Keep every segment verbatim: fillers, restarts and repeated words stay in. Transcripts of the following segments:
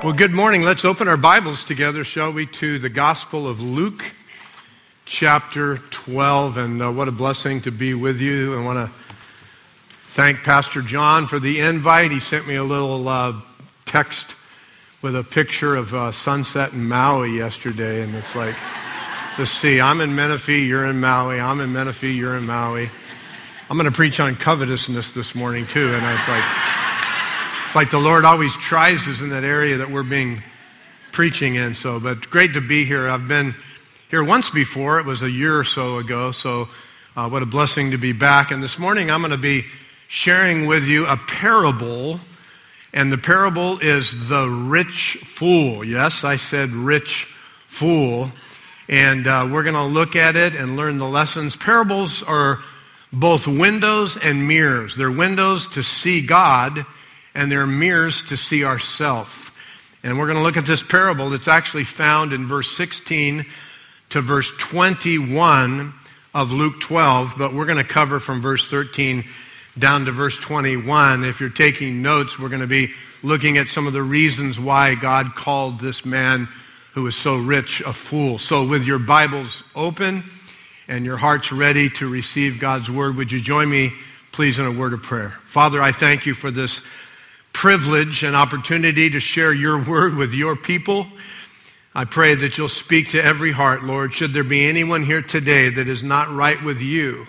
Well, good morning. Let's open our Bibles together, shall we, to the Gospel of Luke, chapter twelve. And uh, what a blessing to be with you. I want to thank Pastor John for the invite. He sent me a little uh, text with a picture of uh, sunset in Maui yesterday. And it's like, let's see, I'm in Menifee, you're in Maui. I'm in Menifee, you're in Maui. I'm going to preach on covetousness this morning, too. And it's like... It's like the Lord always tries us in that area that we're being preaching in. So, but great to be here. I've been here once before. It was a year or so ago. So uh, what a blessing to be back. And this morning I'm going to be sharing with you a parable. And the parable is the rich fool. Yes, I said rich fool. And uh, we're going to look at it and learn the lessons. Parables are both windows and mirrors. They're windows to see God, and they're mirrors to see ourselves. And we're going to look at this parable that's actually found in verse sixteen to verse twenty-one of Luke twelve, but we're going to cover from verse thirteen down to verse twenty-one. If you're taking notes, we're going to be looking at some of the reasons why God called this man who was so rich a fool. So with your Bibles open and your hearts ready to receive God's word, would you join me, please, in a word of prayer? Father, I thank you for this privilege and opportunity to share your word with your people. I pray that you'll speak to every heart, Lord. Should there be anyone here today that is not right with you,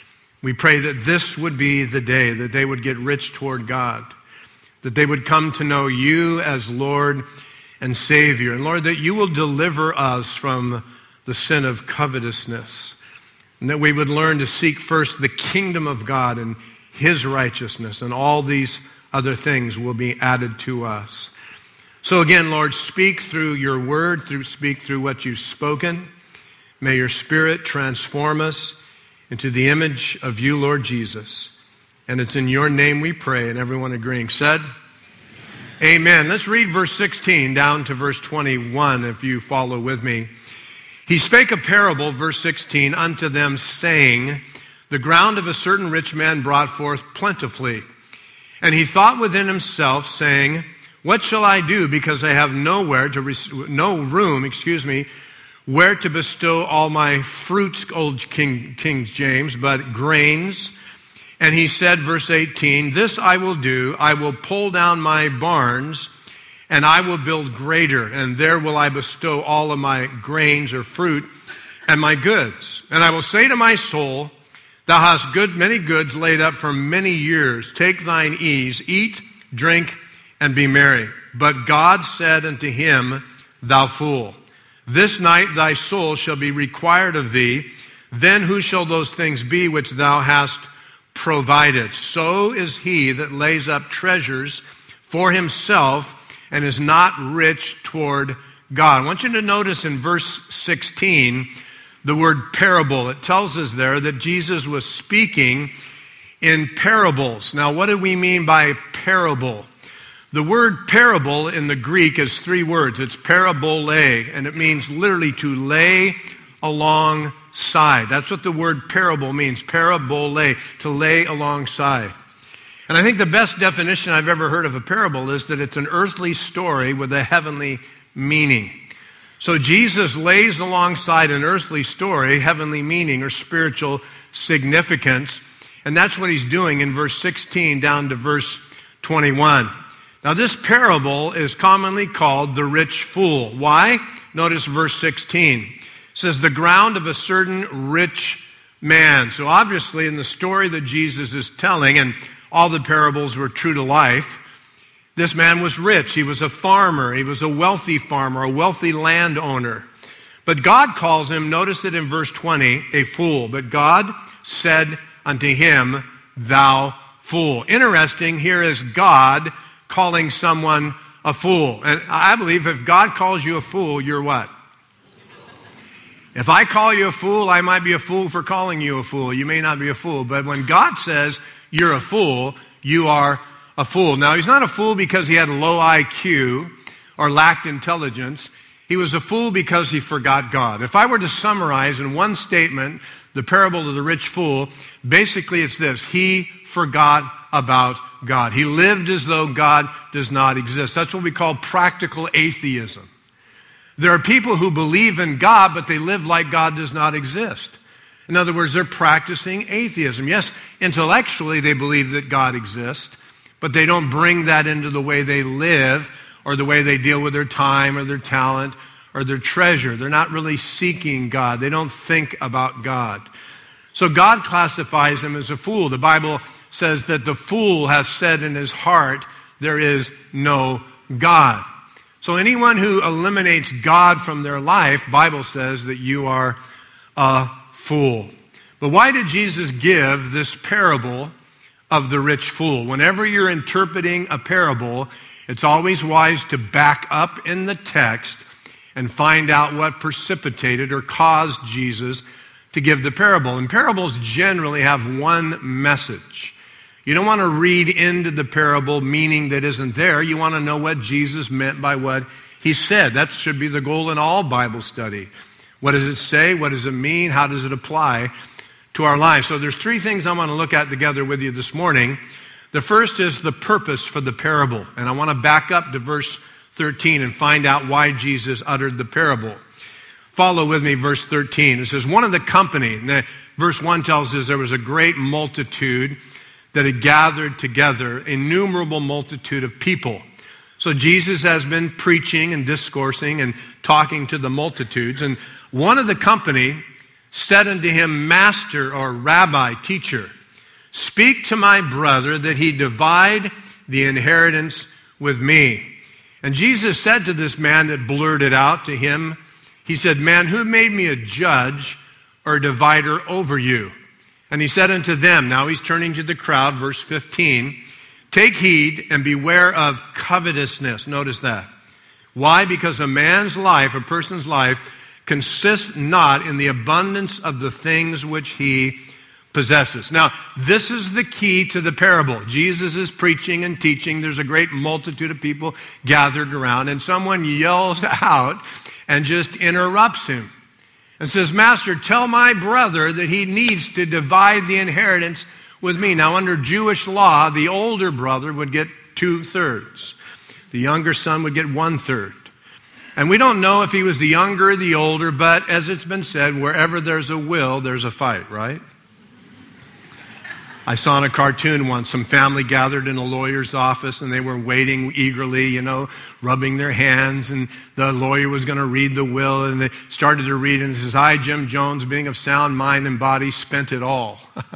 we pray that this would be the day that they would get rich toward God, that they would come to know you as Lord and Savior. And Lord, that you will deliver us from the sin of covetousness, and that we would learn to seek first the kingdom of God and his righteousness, and all these other things will be added to us. So again, Lord, speak through your word, through speak through what you've spoken. May your Spirit transform us into the image of you, Lord Jesus. And it's in your name we pray, and everyone agreeing said, Amen. Let's read verse sixteen down to verse twenty-one if you follow with me. He spake a parable, verse sixteen, unto them, saying, The ground of a certain rich man brought forth plentifully. And he thought within himself, saying, What shall I do, because I have nowhere to res- no room, excuse me, where to bestow all my fruits, old King, King James, but grains. And he said, verse eighteen, This I will do, I will pull down my barns, and I will build greater, and there will I bestow all of my grains or fruit and my goods. And I will say to my soul, Thou hast good many goods laid up for many years. Take thine ease, eat, drink, and be merry. But God said unto him, Thou fool, this night thy soul shall be required of thee. Then who shall those things be which thou hast provided? So is he that lays up treasures for himself and is not rich toward God. I want you to notice in verse sixteen, the word parable. It tells us there that Jesus was speaking in parables. Now, what do we mean by parable? The word parable in the Greek is three words. It's parabole, and it means literally to lay alongside. That's what the word parable means, parabole, to lay alongside. And I think the best definition I've ever heard of a parable is that it's an earthly story with a heavenly meaning. So Jesus lays alongside an earthly story, heavenly meaning or spiritual significance. And that's what he's doing in verse sixteen down to verse twenty-one. Now this parable is commonly called the rich fool. Why? Notice verse sixteen. It says, the ground of a certain rich man. So obviously in the story that Jesus is telling, and all the parables were true to life, this man was rich. He was a farmer. He was a wealthy farmer, a wealthy landowner. But God calls him, notice it in verse twenty, a fool. But God said unto him, Thou fool. Interesting, here is God calling someone a fool. And I believe if God calls you a fool, you're what? If I call you a fool, I might be a fool for calling you a fool. You may not be a fool. But when God says you're a fool, you are a fool. Now, he's not a fool because he had low I Q or lacked intelligence. He was a fool because he forgot God. If I were to summarize in one statement the parable of the rich fool, basically it's this: he forgot about God. He lived as though God does not exist. That's what we call practical atheism. There are people who believe in God, but they live like God does not exist. In other words, they're practicing atheism. Yes, intellectually they believe that God exists, but they don't bring that into the way they live or the way they deal with their time or their talent or their treasure. They're not really seeking God. They don't think about God. So God classifies them as a fool. The Bible says that the fool has said in his heart, there is no God. So anyone who eliminates God from their life, Bible says that you are a fool. But why did Jesus give this parable of the rich fool? Whenever you're interpreting a parable, it's always wise to back up in the text and find out what precipitated or caused Jesus to give the parable. And parables generally have one message. You don't want to read into the parable meaning that isn't there. You want to know what Jesus meant by what he said. That should be the goal in all Bible study. What does it say? What does it mean? How does it apply to our lives? So there's three things I want to look at together with you this morning. The first is the purpose for the parable. And I want to back up to verse thirteen and find out why Jesus uttered the parable. Follow with me, verse thirteen. It says, one of the company, and the, verse one tells us there was a great multitude that had gathered together, innumerable multitude of people. So Jesus has been preaching and discoursing and talking to the multitudes. And one of the company said unto him, Master, or Rabbi, teacher, speak to my brother that he divide the inheritance with me. And Jesus said to this man that blurted out to him, he said, Man, who made me a judge or a divider over you? And he said unto them, now he's turning to the crowd, verse fifteen, take heed and beware of covetousness. Notice that. Why? Because a man's life, a person's life, consists not in the abundance of the things which he possesses. Now, this is the key to the parable. Jesus is preaching and teaching. There's a great multitude of people gathered around, and someone yells out and just interrupts him and says, Master, tell my brother that he needs to divide the inheritance with me. Now, under Jewish law, the older brother would get two-thirds. The younger son would get one-third. And we don't know if he was the younger or the older, but as it's been said, wherever there's a will, there's a fight, right? I saw in a cartoon once, some family gathered in a lawyer's office and they were waiting eagerly, you know, rubbing their hands, and the lawyer was going to read the will, and they started to read, and it says, I, Jim Jones, being of sound mind and body, spent it all.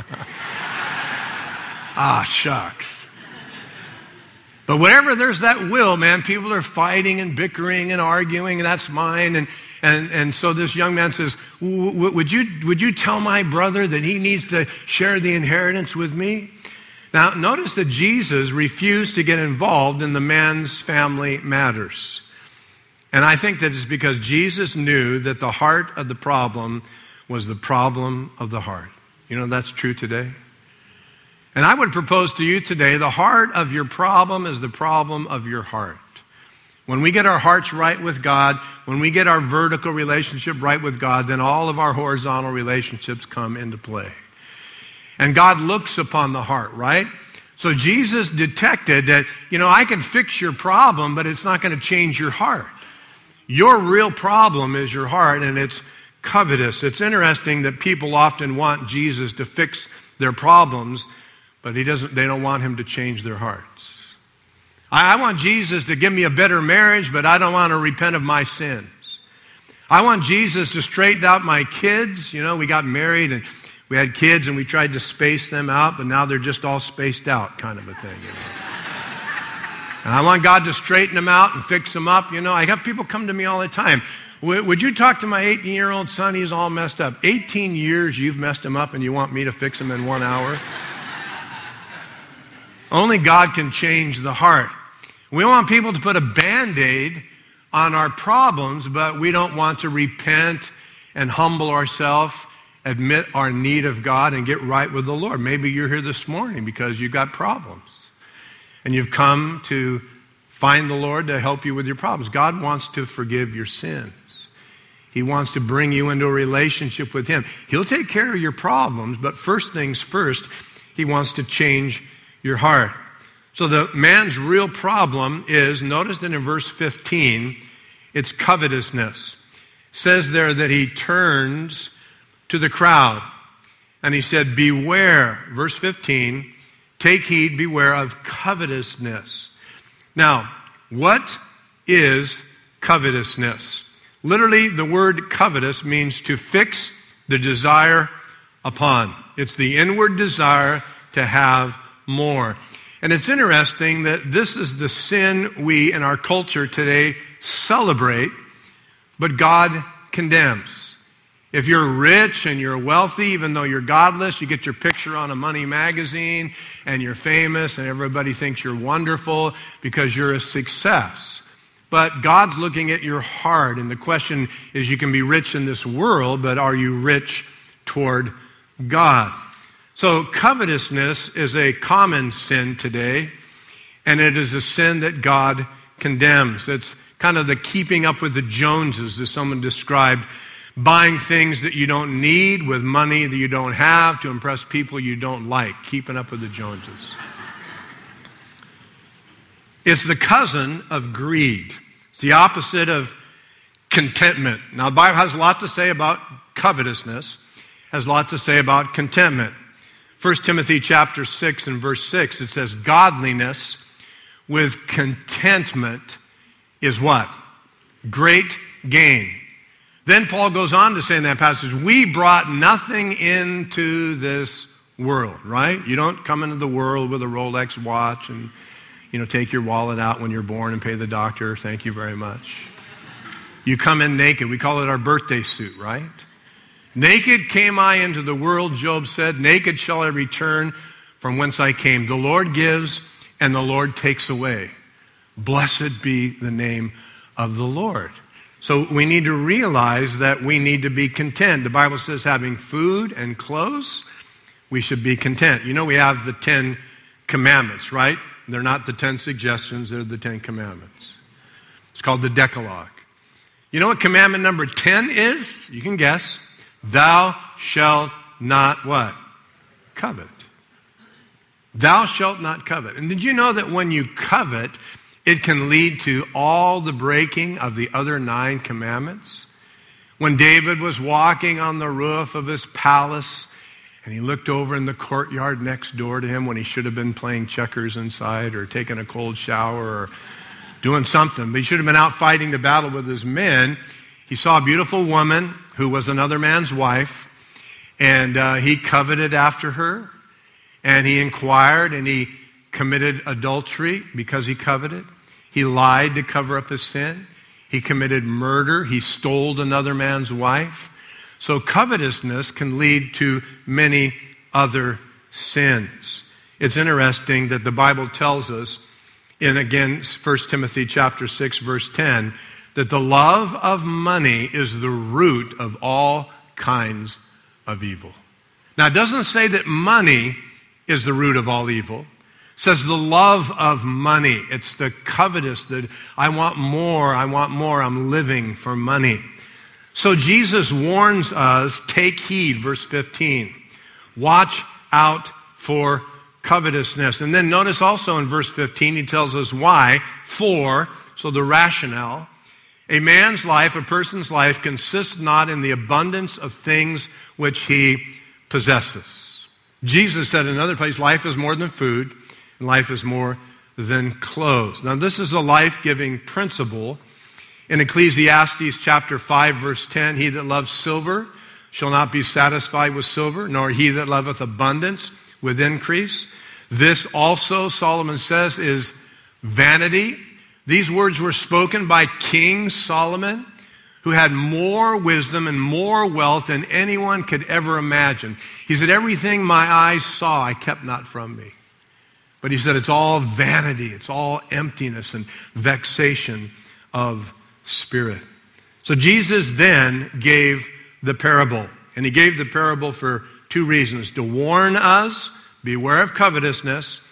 Ah, shucks. But wherever there's that will, man, people are fighting and bickering and arguing, and that's mine. And and and so this young man says, would you would you tell my brother that he needs to share the inheritance with me? Now, notice that Jesus refused to get involved in the man's family matters. And I think that it's because Jesus knew that the heart of the problem was the problem of the heart. You know, that's true today. And I would propose to you today, the heart of your problem is the problem of your heart. When we get our hearts right with God, when we get our vertical relationship right with God, then all of our horizontal relationships come into play. And God looks upon the heart, right? So Jesus detected that, you know, I can fix your problem, but it's not going to change your heart. Your real problem is your heart, and it's covetous. It's interesting that people often want Jesus to fix their problems, but he doesn't. They don't want him to change their hearts. I, I want Jesus to give me a better marriage, but I don't want to repent of my sins. I want Jesus to straighten out my kids. You know, we got married and we had kids and we tried to space them out, but now they're just all spaced out, kind of a thing. You know? And I want God to straighten them out and fix them up. You know, I have people come to me all the time. Would you talk to my eighteen-year-old son? He's all messed up. eighteen years you've messed him up and you want me to fix him in one hour? Only God can change the heart. We want people to put a Band-Aid on our problems, but we don't want to repent and humble ourselves, admit our need of God, and get right with the Lord. Maybe you're here this morning because you've got problems. And you've come to find the Lord to help you with your problems. God wants to forgive your sins. He wants to bring you into a relationship with Him. He'll take care of your problems, but first things first, He wants to change your heart. So the man's real problem is, notice that in verse fifteen, it's covetousness. It says there that he turns to the crowd, and he said, beware, verse fifteen, take heed, beware of covetousness. Now, what is covetousness? Literally, the word covetous means to fix the desire upon. It's the inward desire to have more. And it's interesting that this is the sin we in our culture today celebrate, but God condemns. If you're rich and you're wealthy, even though you're godless, you get your picture on a money magazine and you're famous and everybody thinks you're wonderful because you're a success. But God's looking at your heart, and the question is, you can be rich in this world, but are you rich toward God? So covetousness is a common sin today, and it is a sin that God condemns. It's kind of the keeping up with the Joneses, as someone described, buying things that you don't need with money that you don't have to impress people you don't like, keeping up with the Joneses. It's the cousin of greed. It's the opposite of contentment. Now, the Bible has a lot to say about covetousness, has a lot to say about contentment. First Timothy chapter six and verse six, it says, godliness with contentment is what? Great gain. Then Paul goes on to say in that passage, we brought nothing into this world, right? You don't come into the world with a Rolex watch and, you know, take your wallet out when you're born and pay the doctor. Thank you very much. You come in naked. We call it our birthday suit, right? Naked came I into the world, Job said. Naked shall I return from whence I came. The Lord gives and the Lord takes away. Blessed be the name of the Lord. So we need to realize that we need to be content. The Bible says having food and clothes, we should be content. You know, we have the Ten Commandments, right? They're not the ten suggestions, they're the Ten Commandments. It's called the Decalogue. You know what commandment number ten is? You can guess. Thou shalt not what? Covet. Thou shalt not covet. And did you know that when you covet, it can lead to all the breaking of the other nine commandments? When David was walking on the roof of his palace, and he looked over in the courtyard next door to him when he should have been playing checkers inside or taking a cold shower or doing something, but he should have been out fighting the battle with his men. He saw a beautiful woman who was another man's wife, and uh, he coveted after her, and he inquired, and he committed adultery because he coveted. He lied to cover up his sin. He committed murder. He stole another man's wife. So covetousness can lead to many other sins. It's interesting that the Bible tells us in, again, First Timothy chapter six, verse ten, that the love of money is the root of all kinds of evil. Now, it doesn't say that money is the root of all evil. It says the love of money. It's the covetous that I want more, I want more, I'm living for money. So Jesus warns us, take heed, verse fifteen. Watch out for covetousness. And then notice also in verse fifteen, he tells us why. For, so the rationale, a man's life, a person's life, consists not in the abundance of things which he possesses. Jesus said in another place, life is more than food, and life is more than clothes. Now this is a life-giving principle. In Ecclesiastes chapter five, verse ten, he that loves silver shall not be satisfied with silver, nor he that loveth abundance with increase. This also, Solomon says, is vanity. These words were spoken by King Solomon, who had more wisdom and more wealth than anyone could ever imagine. He said, everything my eyes saw, I kept not from me. But he said, it's all vanity. It's all emptiness and vexation of spirit. So Jesus then gave the parable. And he gave the parable for two reasons. To warn us, beware of covetousness,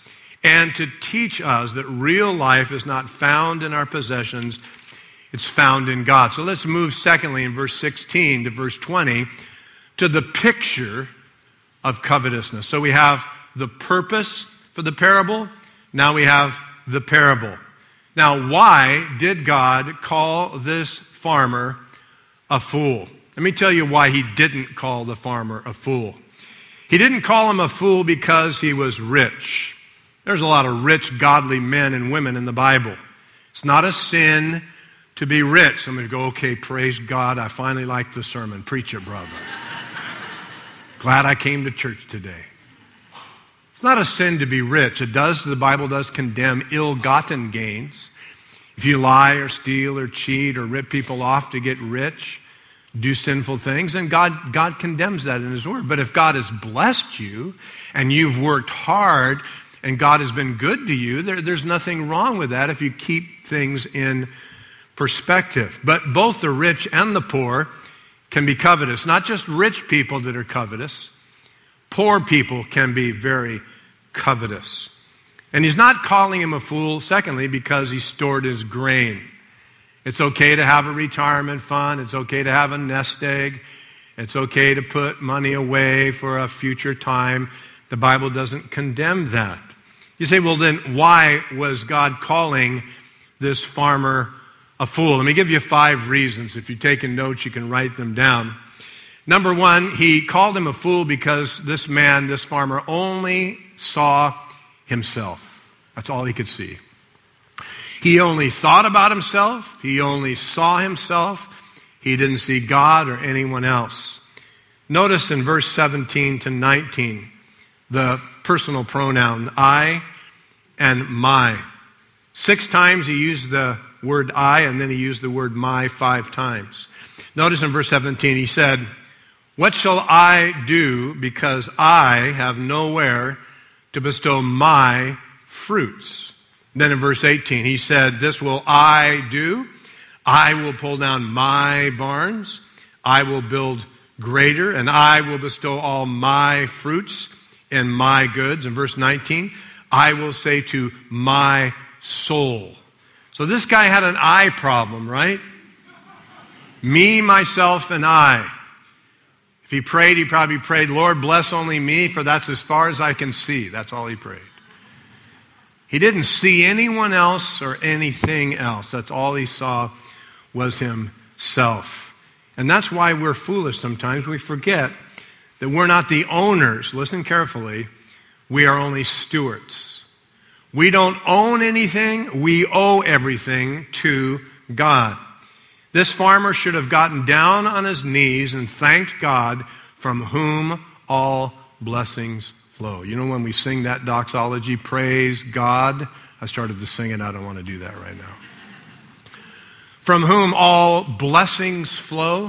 and to teach us that real life is not found in our possessions, it's found in God. So let's move secondly in verse sixteen to verse twenty to the picture of covetousness. So we have the purpose for the parable. Now we have the parable. Now, why did God call this farmer a fool? Let me tell you why he didn't call the farmer a fool. He didn't call him a fool because he was rich. There's a lot of rich, godly men and women in the Bible. It's not a sin to be rich. Some of you go, okay, praise God, I finally like the sermon. Preach it, brother. Glad I came to church today. It's not a sin to be rich. It does, the Bible does condemn ill-gotten gains. If you lie or steal or cheat or rip people off to get rich, do sinful things, and God, God condemns that in His Word. But if God has blessed you and you've worked hard and God has been good to you, there, there's nothing wrong with that if you keep things in perspective. But both the rich and the poor can be covetous. Not just rich people that are covetous. Poor people can be very covetous. And He's not calling him a fool, secondly, because he stored his grain. It's okay to have a retirement fund. It's okay to have a nest egg. It's okay to put money away for a future time. The Bible doesn't condemn that. You say, well, then why was God calling this farmer a fool? Let me give you five reasons. If you're taking notes, you can write them down. Number one, he called him a fool because this man, this farmer, only saw himself. That's all he could see. He only thought about himself. He only saw himself. He didn't see God or anyone else. Notice in verse seventeen to nineteen, the personal pronoun, I and my. Six times he used the word I, and then he used the word my five times. Notice in verse seventeen, he said, what shall I do because I have nowhere to bestow my fruits? Then in verse eighteen, he said, this will I do. I will pull down my barns. I will build greater, and I will bestow all my fruits and my goods. In verse nineteen, I will say to my soul. So this guy had an I problem, right? Me, myself, and I. If he prayed, he probably prayed, Lord, bless only me, for that's as far as I can see. That's all he prayed. He didn't see anyone else or anything else. That's all he saw was himself. And that's why we're foolish sometimes. We forget that we're not the owners. Listen carefully. We are only stewards. We don't own anything. We owe everything to God. This farmer should have gotten down on his knees and thanked God, from whom all blessings flow. You know when we sing that doxology, praise God? I started to sing it. I don't want to do that right now. From whom all blessings flow.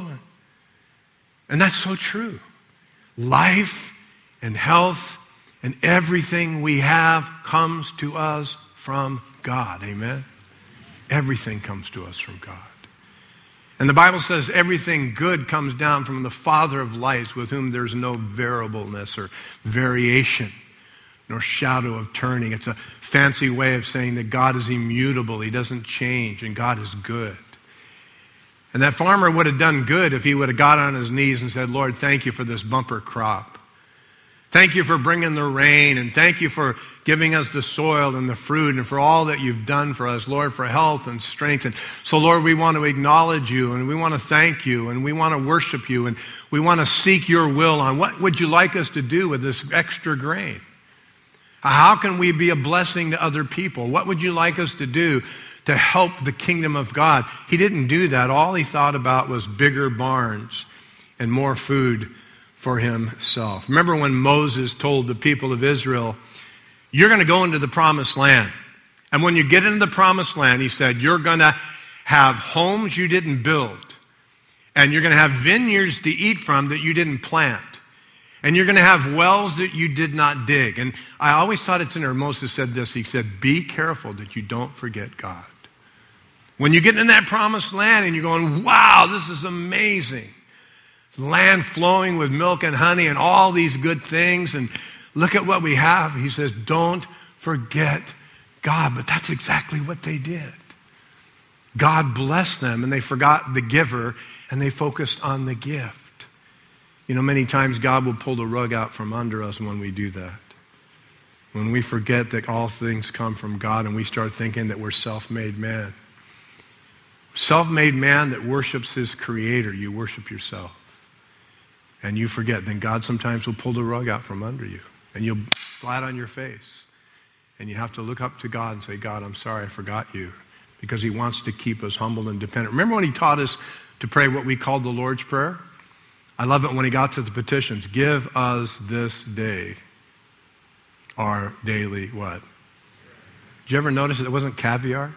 And that's so true. Life and health and everything we have comes to us from God. Amen? Everything comes to us from God. And the Bible says everything good comes down from the Father of lights, with whom there's no variableness or variation, nor shadow of turning. It's a fancy way of saying that God is immutable. He doesn't change, and God is good. And that farmer would have done good if he would have got on his knees and said, Lord, thank you for this bumper crop. Thank you for bringing the rain, and thank you for giving us the soil and the fruit, and for all that you've done for us, Lord, for health and strength. And so, Lord, we want to acknowledge you, and we want to thank you, and we want to worship you, and we want to seek your will on what would you like us to do with this extra grain? How can we be a blessing to other people? What would you like us to do to help the kingdom of God? He didn't do that. All he thought about was bigger barns and more food for himself. Remember when Moses told the people of Israel, you're going to go into the promised land. And when you get into the promised land, he said, you're going to have homes you didn't build. And you're going to have vineyards to eat from that you didn't plant. And you're going to have wells that you did not dig. And I always thought it's in there. Moses said this. He said, be careful that you don't forget God. When you get in that promised land and you're going, wow, this is amazing. Land flowing with milk and honey and all these good things. And look at what we have. He says, don't forget God. But that's exactly what they did. God blessed them, and they forgot the giver, and they focused on the gift. You know, many times God will pull the rug out from under us when we do that. When we forget that all things come from God and we start thinking that we're self-made man. Self-made man that worships his creator, you worship yourself. And you forget, then God sometimes will pull the rug out from under you. And you'll flat on your face. And you have to look up to God and say, God, I'm sorry I forgot you. Because he wants to keep us humble and dependent. Remember when he taught us to pray what we called the Lord's Prayer? I love it when he got to the petitions. Give us this day our daily what? Did you ever notice that it wasn't caviar?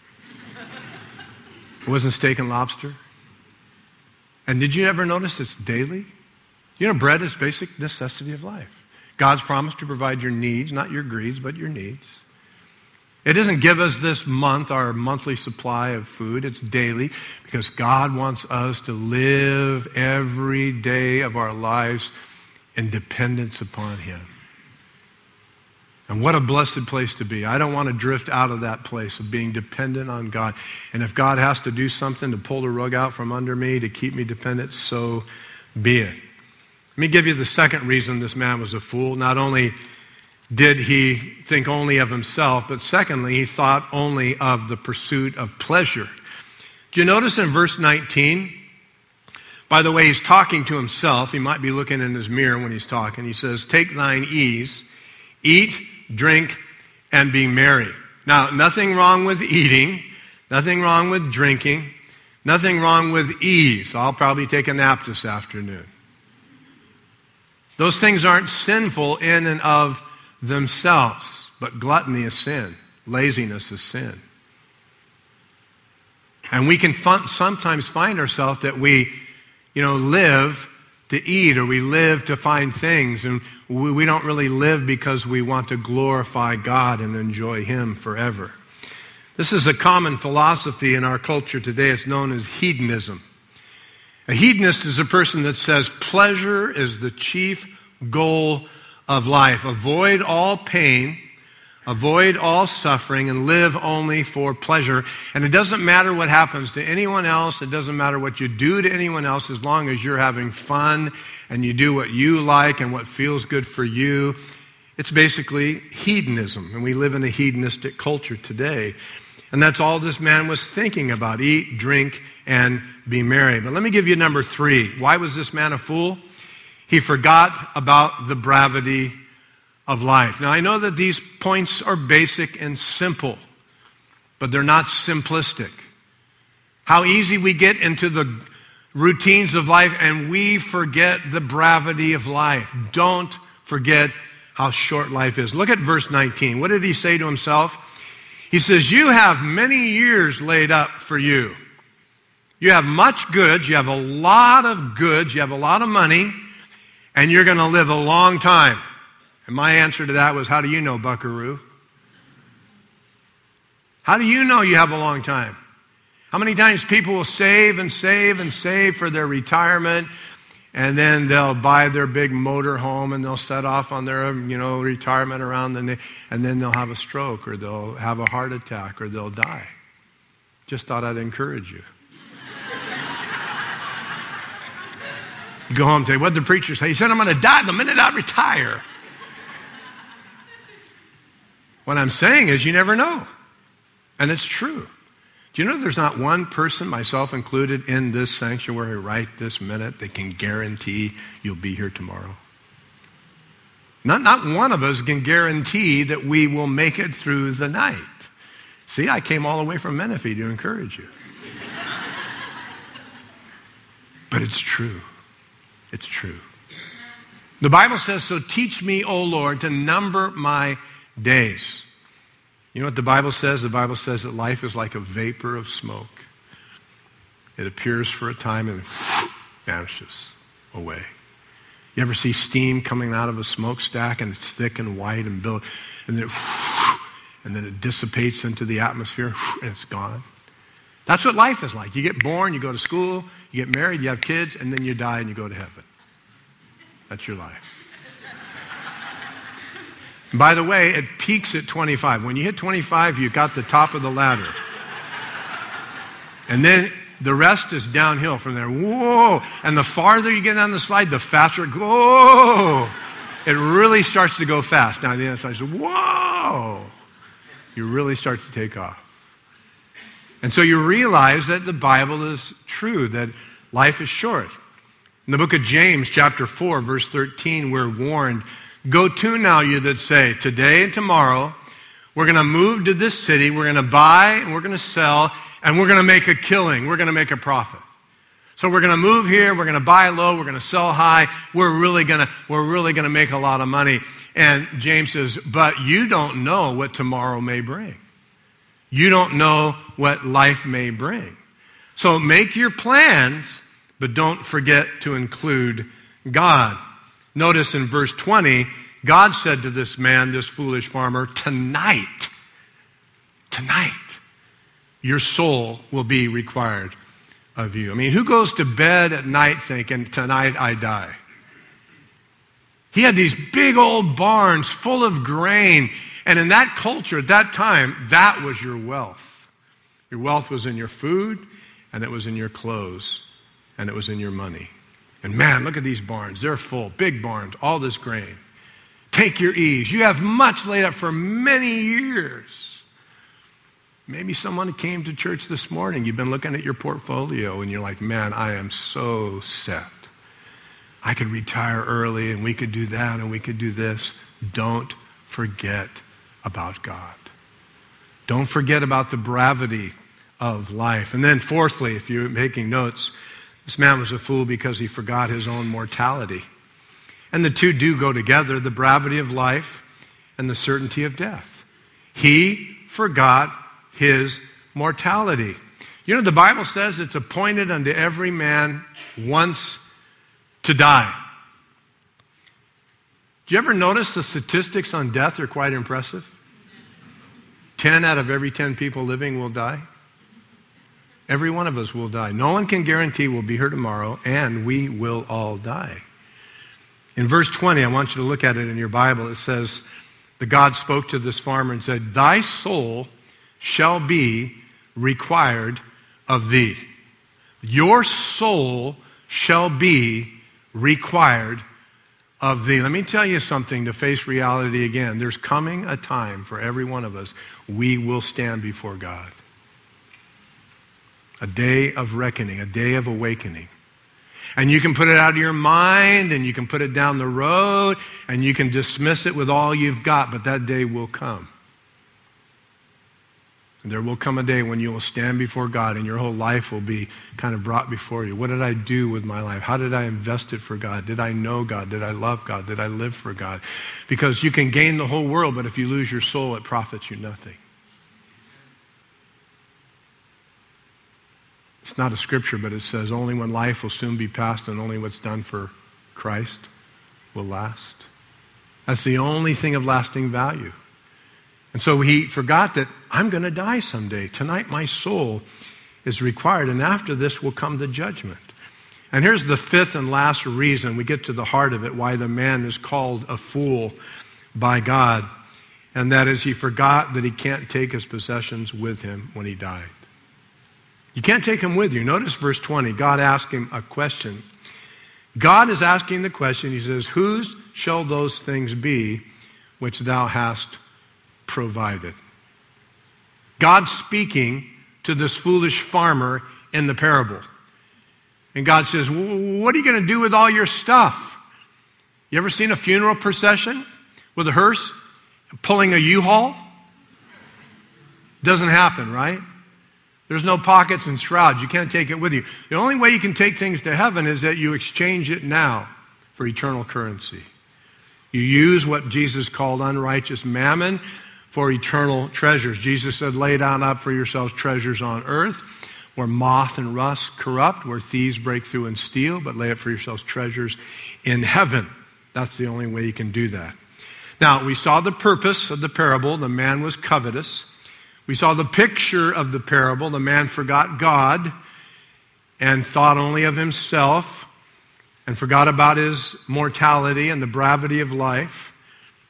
It wasn't steak and lobster? And did you ever notice it's daily? You know, bread is basic necessity of life. God's promised to provide your needs, not your greeds, but your needs. It doesn't give us this month our monthly supply of food. It's daily because God wants us to live every day of our lives in dependence upon him. And what a blessed place to be. I don't want to drift out of that place of being dependent on God. And if God has to do something to pull the rug out from under me to keep me dependent, so be it. Let me give you the second reason this man was a fool. Not only did he think only of himself, but secondly, he thought only of the pursuit of pleasure. Do you notice in verse nineteen? By the way, he's talking to himself. He might be looking in his mirror when he's talking. He says, take thine ease, eat, drink, and be merry. Now, nothing wrong with eating, nothing wrong with drinking, nothing wrong with ease. I'll probably take a nap this afternoon. Those things aren't sinful in and of themselves, but gluttony is sin. Laziness is sin. And we can fun- sometimes find ourselves that we, you know, live to eat or we live to find things, and we, we don't really live because we want to glorify God and enjoy him forever. This is a common philosophy in our culture today. It's known as hedonism. A hedonist is a person that says pleasure is the chief goal of life. Avoid all pain, avoid all suffering, and live only for pleasure. And it doesn't matter what happens to anyone else. It doesn't matter what you do to anyone else as long as you're having fun and you do what you like and what feels good for you. It's basically hedonism. And we live in a hedonistic culture today. And that's all this man was thinking about. Eat, drink, and be merry. But let me give you number three. Why was this man a fool? He forgot about the brevity of life. Now, I know that these points are basic and simple, but they're not simplistic. How easy we get into the routines of life and we forget the brevity of life. Don't forget how short life is. Look at verse nineteen. What did he say to himself? He says, you have many years laid up for you. You have much goods. You have a lot of goods. You have a lot of money. And you're going to live a long time. And my answer to that was, how do you know, buckaroo? How do you know you have a long time? How many times people will save and save and save for their retirement, and then they'll buy their big motor home and they'll set off on their, you know, retirement around the, and then they'll have a stroke or they'll have a heart attack or they'll die. Just thought I'd encourage you. You go home and say, what did the preacher say? He said, I'm going to die the minute I retire. What I'm saying is you never know. And it's true. Do you know there's not one person, myself included, in this sanctuary right this minute that can guarantee you'll be here tomorrow? Not, not one of us can guarantee that we will make it through the night. See, I came all the way from Menifee to encourage you. But it's true. It's true. The Bible says, so teach me, O Lord, to number my days. You know what the Bible says? The Bible says that life is like a vapor of smoke. It appears for a time and vanishes away. You ever see steam coming out of a smokestack and it's thick and white and built, and then, and then it dissipates into the atmosphere and it's gone? That's what life is like. You get born, you go to school, you get married, you have kids, and then you die and you go to heaven. That's your life. And by the way, it peaks at twenty-five. When you hit twenty-five, you got the top of the ladder. And then the rest is downhill from there. Whoa! And the farther you get down the slide, the faster it goes. Whoa! It really starts to go fast. Now the other side says, whoa! You really start to take off. And so you realize that the Bible is true, that life is short. In the book of James, chapter four, verse thirteen, we're warned, go to now, you that say, today and tomorrow, we're going to move to this city, we're going to buy and we're going to sell, and we're going to make a killing, we're going to make a profit. So we're going to move here, we're going to buy low, we're going to sell high, we're really going to, we're really going to make a lot of money. And James says, but you don't know what tomorrow may bring. You don't know what life may bring. So make your plans, but don't forget to include God. Notice in verse twenty, God said to this man, this foolish farmer, tonight, tonight, your soul will be required of you. I mean, who goes to bed at night thinking, tonight I die? He had these big old barns full of grain. And in that culture, at that time, that was your wealth. Your wealth was in your food, and it was in your clothes, and it was in your money. And man, look at these barns. They're full, big barns, all this grain. Take your ease. You have much laid up for many years. Maybe someone came to church this morning. You've been looking at your portfolio, and you're like, man, I am so set. I could retire early, and we could do that, and we could do this. Don't forget about God. Don't forget about the brevity of life. And then fourthly, if you're making notes, this man was a fool because he forgot his own mortality. And the two do go together, the brevity of life and the certainty of death. He forgot his mortality. You know, the Bible says it's appointed unto every man once to die. Do you ever notice the statistics on death are quite impressive? Ten out of every ten people living will die. Every one of us will die. No one can guarantee we'll be here tomorrow, and we will all die. In verse twenty, I want you to look at it in your Bible. It says, the God spoke to this farmer and said, thy soul shall be required of thee. Your soul shall be required of thee. Let me tell you something to face reality again. There's coming a time for every one of us, we will stand before God. A day of reckoning, a day of awakening. And you can put it out of your mind, and you can put it down the road, and you can dismiss it with all you've got, but that day will come. And there will come a day when you will stand before God, and your whole life will be kind of brought before you. What did I do with my life? How did I invest it for God? Did I know God? Did I love God? Did I live for God? Because you can gain the whole world, but if you lose your soul, it profits you nothing. It's not a scripture, but it says only when life will soon be past and only what's done for Christ will last. That's the only thing of lasting value. And so he forgot that I'm going to die someday. Tonight my soul is required, and after this will come the judgment. And here's the fifth and last reason, we get to the heart of it, why the man is called a fool by God. And that is he forgot that he can't take his possessions with him when he died. You can't take them with you. Notice verse twenty. God asked him a question. God is asking the question. He says, whose shall those things be which thou hast provided? God speaking to this foolish farmer in the parable. And God says, what are you going to do with all your stuff? You ever seen a funeral procession with a hearse pulling a U-Haul? Doesn't happen, right? There's no pockets and shrouds. You can't take it with you. The only way you can take things to heaven is that you exchange it now for eternal currency. You use what Jesus called unrighteous mammon for eternal treasures. Jesus said, lay down up for yourselves treasures on earth, where moth and rust corrupt, where thieves break through and steal, but lay up for yourselves treasures in heaven. That's the only way you can do that. Now, we saw the purpose of the parable. The man was covetous. We saw the picture of the parable. The man forgot God and thought only of himself and forgot about his mortality and the brevity of life.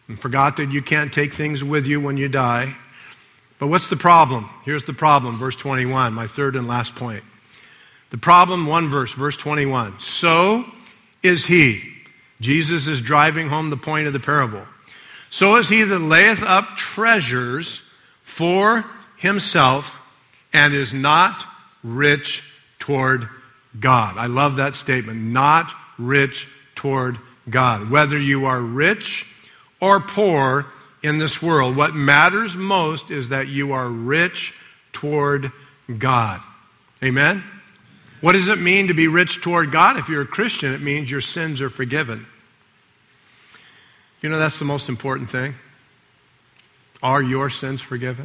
and forgot that you can't take things with you when you die. But what's the problem? Here's the problem, verse twenty-one, my third and last point. The problem, one verse, verse twenty-one. So is he. Jesus is driving home the point of the parable. So is he that layeth up treasures for himself and is not rich toward God. I love that statement. Not rich toward God. Whether you are rich or poor in this world, what matters most is that you are rich toward God. Amen? What does it mean to be rich toward God? If you're a Christian, it means your sins are forgiven. You know, that's the most important thing. Are your sins forgiven?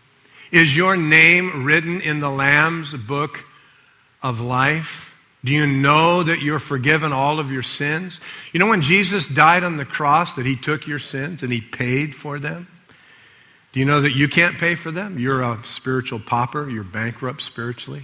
Is your name written in the Lamb's book of life? Do you know that you're forgiven all of your sins? You know when Jesus died on the cross that he took your sins and he paid for them? Do you know that you can't pay for them? You're a spiritual pauper. You're bankrupt spiritually.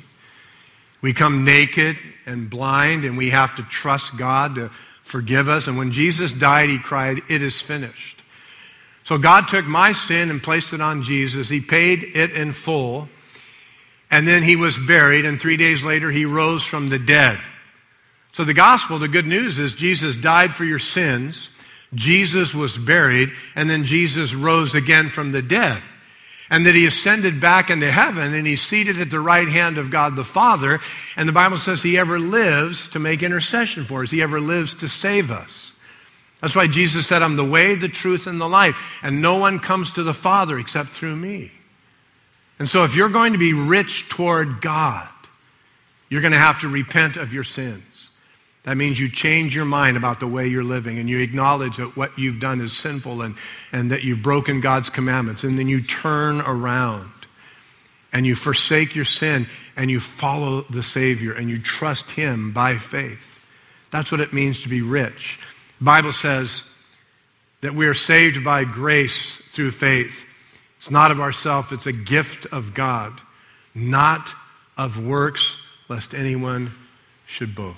We come naked and blind and we have to trust God to forgive us. And when Jesus died, he cried, "It is finished." So God took my sin and placed it on Jesus. He paid it in full. And then he was buried, and three days later he rose from the dead. So the gospel, the good news is Jesus died for your sins, Jesus was buried, and then Jesus rose again from the dead. And that he ascended back into heaven, and he's seated at the right hand of God the Father. And the Bible says he ever lives to make intercession for us. He ever lives to save us. That's why Jesus said, "I'm the way, the truth, and the life. And no one comes to the Father except through me." And so if you're going to be rich toward God, you're going to have to repent of your sins. That means you change your mind about the way you're living and you acknowledge that what you've done is sinful and, and that you've broken God's commandments. And then you turn around and you forsake your sin and you follow the Savior and you trust him by faith. That's what it means to be rich. The Bible says that we are saved by grace through faith. It's not of ourselves, it's a gift of God, not of works, lest anyone should boast.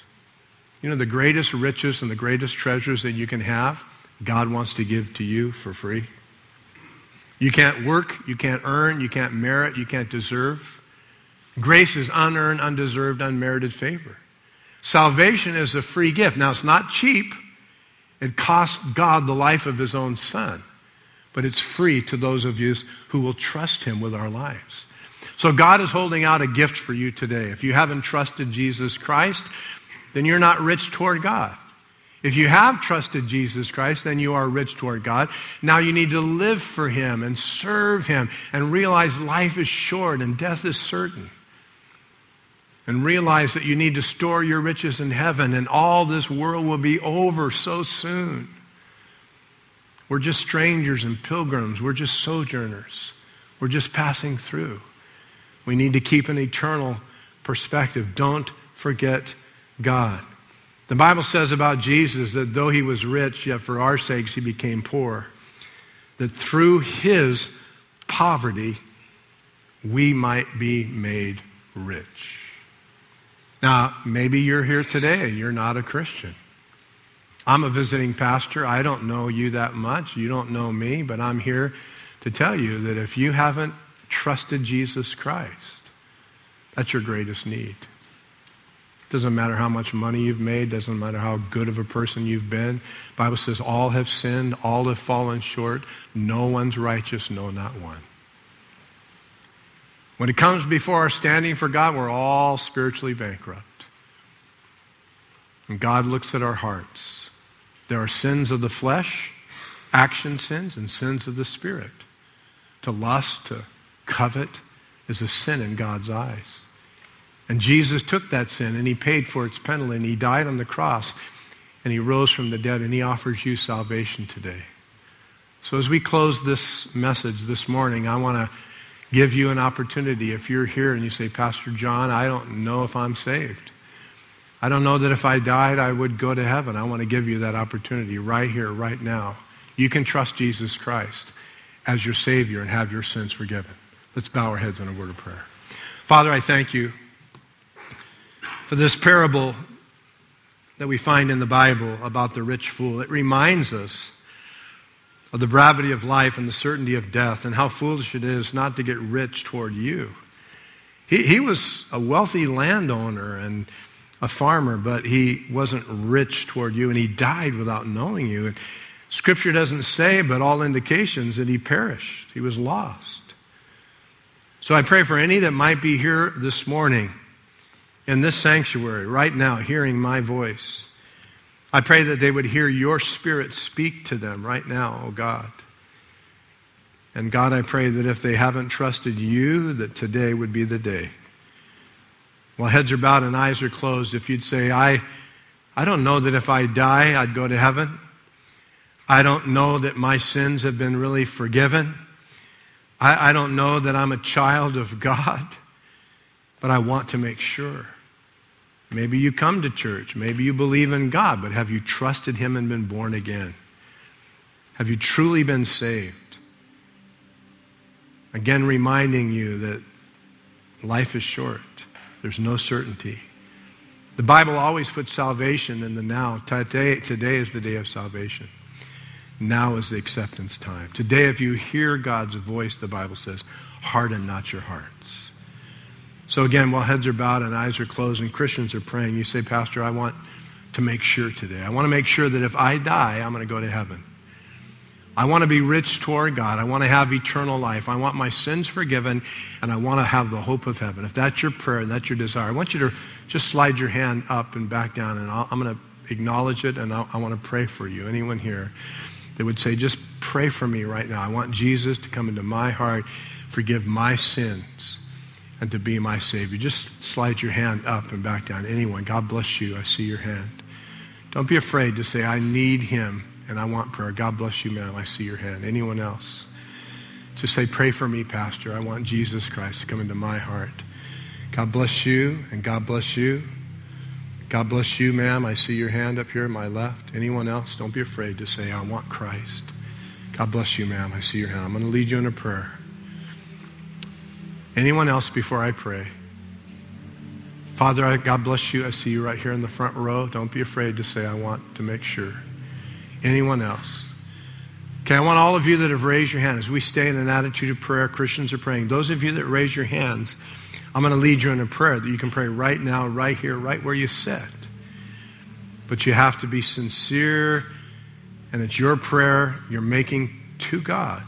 You know, the greatest riches and the greatest treasures that you can have, God wants to give to you for free. You can't work, you can't earn, you can't merit, you can't deserve. Grace is unearned, undeserved, unmerited favor. Salvation is a free gift. Now, it's not cheap. It cost God the life of his own Son. But it's free to those of you who will trust him with our lives. So God is holding out a gift for you today. If you haven't trusted Jesus Christ, then you're not rich toward God. If you have trusted Jesus Christ, then you are rich toward God. Now you need to live for him and serve him and realize life is short and death is certain. And realize that you need to store your riches in heaven and all this world will be over so soon. We're just strangers and pilgrims. We're just sojourners. We're just passing through. We need to keep an eternal perspective. Don't forget God. The Bible says about Jesus that though he was rich, yet for our sakes he became poor. That through his poverty, we might be made rich. Now, maybe you're here today and you're not a Christian. I'm a visiting pastor. I don't know you that much. You don't know me, but I'm here to tell you that if you haven't trusted Jesus Christ, that's your greatest need. Doesn't matter how much money you've made. Doesn't matter how good of a person you've been. The Bible says all have sinned. All have fallen short. No one's righteous. No, not one. When it comes before our standing for God, we're all spiritually bankrupt. And God looks at our hearts. There are sins of the flesh, action sins, and sins of the spirit. To lust, to covet, is a sin in God's eyes. And Jesus took that sin and he paid for its penalty and he died on the cross and he rose from the dead and he offers you salvation today. So as we close this message this morning, I want to give you an opportunity. If you're here and you say, "Pastor John, I don't know if I'm saved. I don't know that if I died, I would go to heaven." I want to give you that opportunity right here, right now. You can trust Jesus Christ as your Savior and have your sins forgiven. Let's bow our heads in a word of prayer. Father, I thank you for this parable that we find in the Bible about the rich fool. It reminds us of the brevity of life and the certainty of death, and how foolish it is not to get rich toward you. He, he was a wealthy landowner and a farmer, but he wasn't rich toward you, and he died without knowing you. And Scripture doesn't say, but all indications that he perished. He was lost. So I pray for any that might be here this morning in this sanctuary right now, hearing my voice. I pray that they would hear your Spirit speak to them right now, oh God. And God, I pray that if they haven't trusted you, that today would be the day. While heads are bowed and eyes are closed, if you'd say, I, I don't know that if I die, I'd go to heaven. I don't know that my sins have been really forgiven. I, I don't know that I'm a child of God, but I want to make sure. Maybe you come to church. Maybe you believe in God, but have you trusted Him and been born again? Have you truly been saved? Again, reminding you that life is short. There's no certainty. The Bible always puts salvation in the now. Today, today is the day of salvation. Now is the acceptance time. Today, if you hear God's voice, the Bible says, harden not your hearts. So again, while heads are bowed and eyes are closed and Christians are praying, you say, Pastor, I want to make sure today. I want to make sure that if I die, I'm going to go to heaven. I want to be rich toward God. I want to have eternal life. I want my sins forgiven, and I want to have the hope of heaven. If that's your prayer and that's your desire, I want you to just slide your hand up and back down, and I'll, I'm going to acknowledge it, and I'll, I want to pray for you. Anyone here that would say, just pray for me right now. I want Jesus to come into my heart, forgive my sins, and to be my Savior. Just slide your hand up and back down. Anyone, God bless you. I see your hand. Don't be afraid to say, I need Him and I want prayer. God bless you, ma'am. I see your hand. Anyone else? Just say, pray for me, Pastor. I want Jesus Christ to come into my heart. God bless you, and God bless you. God bless you, ma'am. I see your hand up here on my left. Anyone else? Don't be afraid to say, I want Christ. God bless you, ma'am. I see your hand. I'm going to lead you in a prayer. Anyone else before I pray? Father, I, God bless you. I see you right here in the front row. Don't be afraid to say, I want to make sure. Anyone else? Okay, I want all of you that have raised your hand, as we stay in an attitude of prayer, Christians are praying. Those of you that raise your hands, I'm going to lead you in a prayer that you can pray right now, right here, right where you sit. But you have to be sincere, and it's your prayer you're making to God.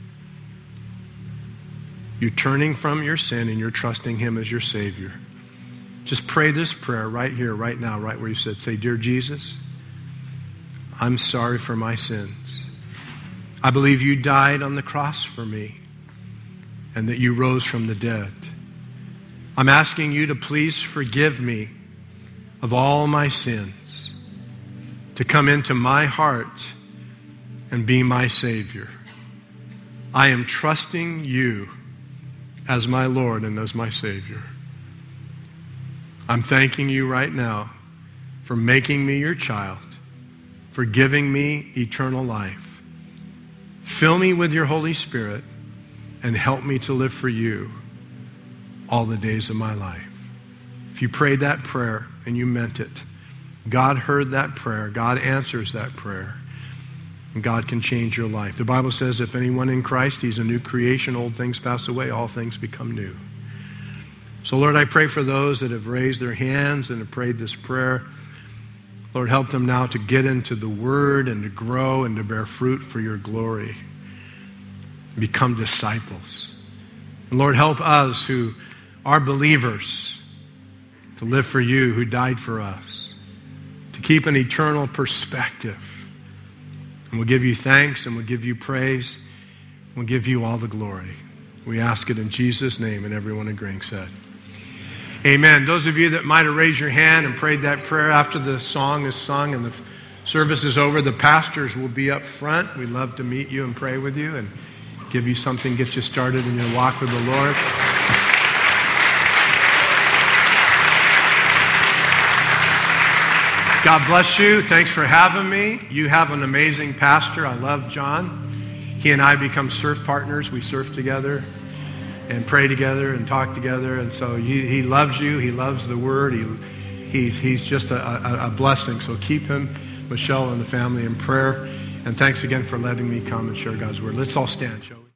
You're turning from your sin and you're trusting Him as your Savior. Just pray this prayer right here, right now, right where you sit. Say, Dear Jesus, I'm sorry for my sins. I believe you died on the cross for me and that you rose from the dead. I'm asking you to please forgive me of all my sins, to come into my heart and be my Savior. I am trusting you as my Lord and as my Savior. I'm thanking you right now for making me your child, for giving me eternal life. Fill me with your Holy Spirit and help me to live for you all the days of my life. If you prayed that prayer and you meant it, God heard that prayer. God answers that prayer. And God can change your life. The Bible says if anyone in Christ, he's a new creation. Old things pass away. All things become new. So Lord, I pray for those that have raised their hands and have prayed this prayer. Lord, help them now to get into the Word and to grow and to bear fruit for your glory. Become disciples. And Lord, help us who are believers to live for you who died for us, to keep an eternal perspective. And we'll give you thanks and we'll give you praise. And we'll give you all the glory. We ask it in Jesus' name, and everyone agreeing said, amen. Those of you that might have raised your hand and prayed that prayer after the song is sung and the service is over, the pastors will be up front. We'd love to meet you and pray with you and give you something, get you started in your walk with the Lord. God bless you. Thanks for having me. You have an amazing pastor. I love John. He and I become surf partners. We surf together and pray together and talk together. And so he, he loves you. He loves the Word. He, he's, he's just a, a, a blessing. So keep him, Michelle, and the family in prayer. And thanks again for letting me come and share God's word. Let's all stand, shall we?